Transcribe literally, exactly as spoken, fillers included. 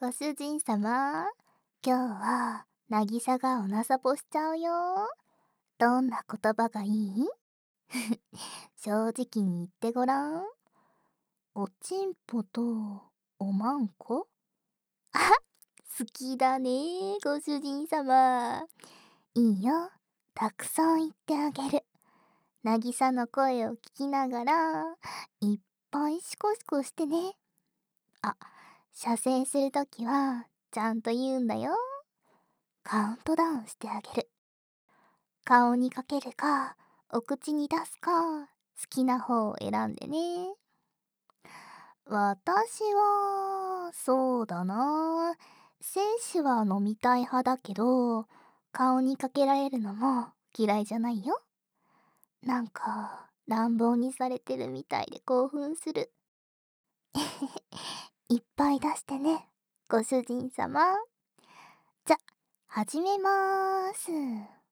ご主人様、今日は渚がおなさぽしちゃうよ。どんな言葉がいい？正直に言ってごらん。おちんぽとおまんこ？あ、好きだね、ご主人様。いいよ、たくさん言ってあげる。渚の声を聞きながらいっぱいシコシコしてね。あ、射精するときはちゃんと言うんだよ。カウントダウンしてあげる。顔にかけるかお口に出すか好きな方を選んでね。私はそうだな、精子は飲みたい派だけど顔にかけられるのも嫌いじゃないよ。なんか乱暴にされてるみたいで興奮する。いっぱい出してね、ご主人様。じゃ、始めまーす。